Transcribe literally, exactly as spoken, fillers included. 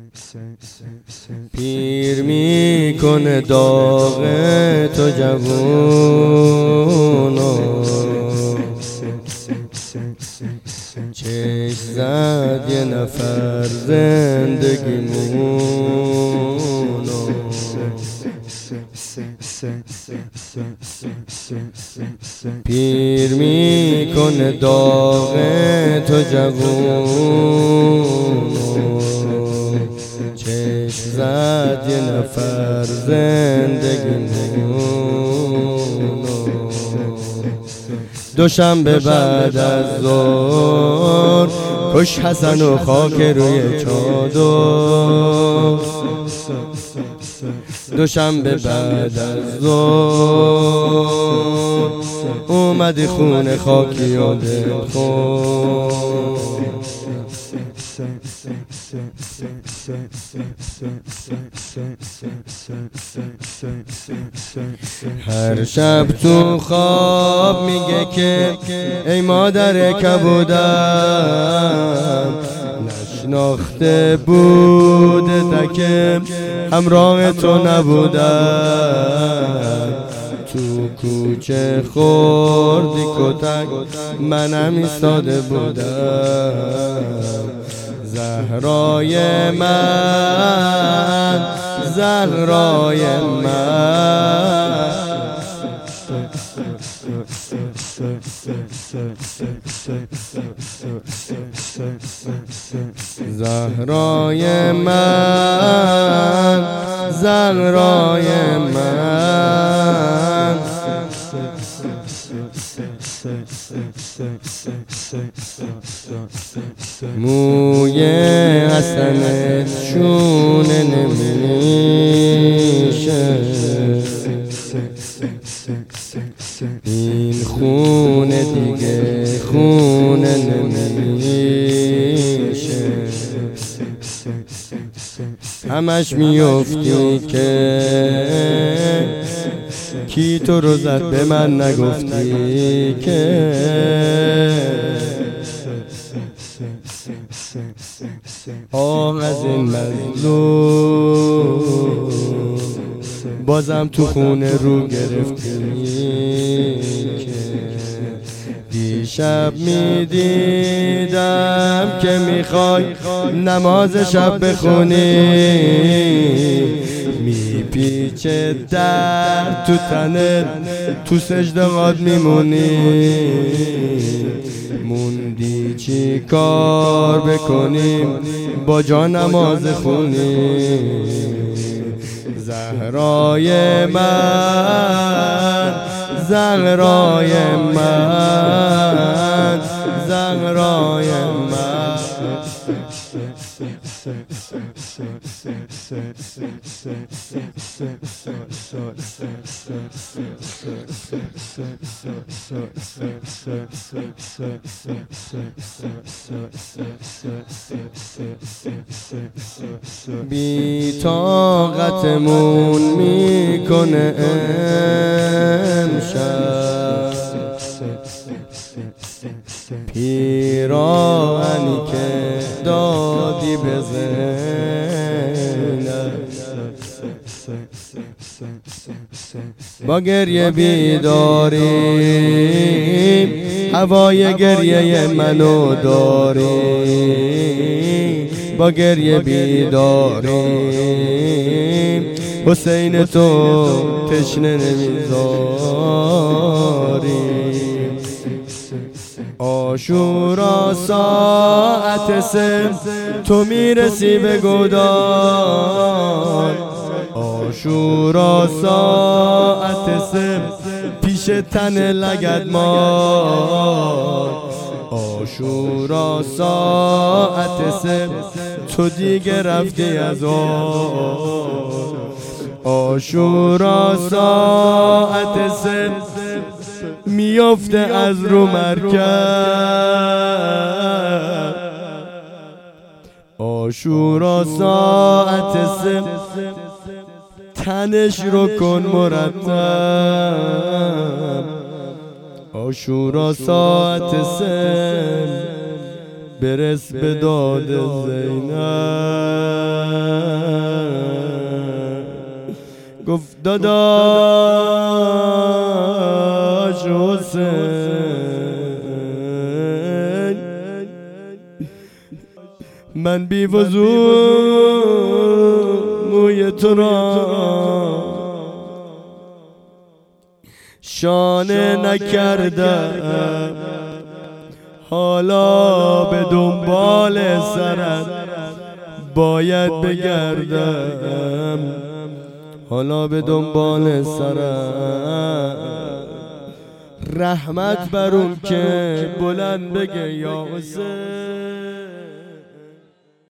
پیر میکنه داغ تو جوونو، چشم زد یه نفر زندگیمونو. پیر میکنه داغ تو جوونو، چشم زد یه نفر زندگیمونو. دوشنبه بعد از ظهر کش حسن و خاک روی چادر. دوشنبه بعد از ظهر اومدی خونه خاکی و دلخور. هر شب تو خواب میگه که ای مادر کبودم، نشناخته بوده تکم همراه تو نبودم. تو کوچه خوردی کتک منم ایستاده بودم. زهرای من، زهرای من، زهرای من، زهرای من. موی حسنت شونه نمیشه، این خونه دیگه خونه نمیشه. همش میافتی که کی تو رو زد به من نگفتی که. آه از این مظلوم بازم تو خونه رو گرفتی که. دیشب میدیدم که میخوای نماز شب بخونی، میپیچه در تو تنت تو سجدهات میمونی. موندی چی کار بکنیم با جا نماز خونی. زهرای من، زهرای من، زهرای من. بی طاقتمون میکنه امشب پیراهنی که دادی به زینب. با گریه بیداریم، هوای گریه منو داریم. با گریه بیداریم، حسین تو تشنه نمیذاریم. عاشورا ساعت سه تو میرسی به گودال. عاشورا ساعت سه پیش تن لگدمال. عاشورا ساعت سه تو دیگه رفتی از آن. عاشورا ساعت سه میافته از رو مرکب. عاشورا ساعت سه تنش رو کن مرتب. عاشورا ساعت سه برس به داد زینب. گفت داداش حسین من بی وضو موی تو را شانه نکردم، حالا به دنبال سرت باید بگردم، حالا به دنبال سرت. رحمت بر اون که بلند بگه یا حسین.